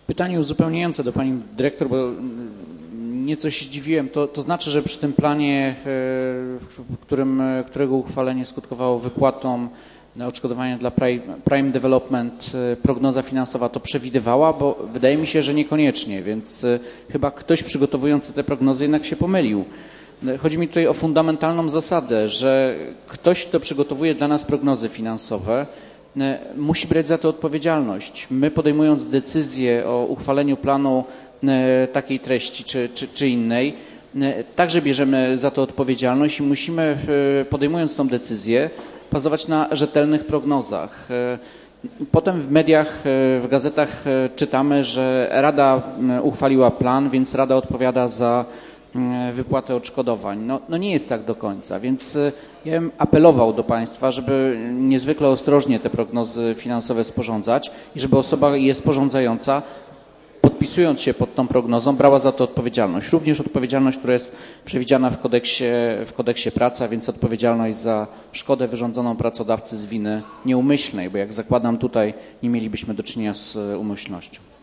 Pytanie uzupełniające do pani dyrektor, bo nieco się zdziwiłem. To znaczy, że przy tym planie, którego uchwalenie skutkowało wypłatą odszkodowania dla Prime Development, prognoza finansowa to przewidywała, bo wydaje mi się, że niekoniecznie, więc chyba ktoś przygotowujący te prognozy jednak się pomylił. Chodzi mi tutaj o fundamentalną zasadę, że ktoś, kto przygotowuje dla nas prognozy finansowe, musi brać za to odpowiedzialność. My, podejmując decyzję o uchwaleniu planu takiej treści czy innej, także bierzemy za to odpowiedzialność i musimy, podejmując tą decyzję, bazować na rzetelnych prognozach. Potem w mediach, w gazetach czytamy, że Rada uchwaliła plan, więc Rada odpowiada za wypłatę odszkodowań. No nie jest tak do końca, więc ja bym apelował do Państwa, żeby niezwykle ostrożnie te prognozy finansowe sporządzać i żeby osoba je sporządzająca, podpisując się pod tą prognozą, brała za to odpowiedzialność. Również odpowiedzialność, która jest przewidziana w kodeksie pracy, a więc odpowiedzialność za szkodę wyrządzoną pracodawcy z winy nieumyślnej, bo jak zakładam tutaj nie mielibyśmy do czynienia z umyślnością.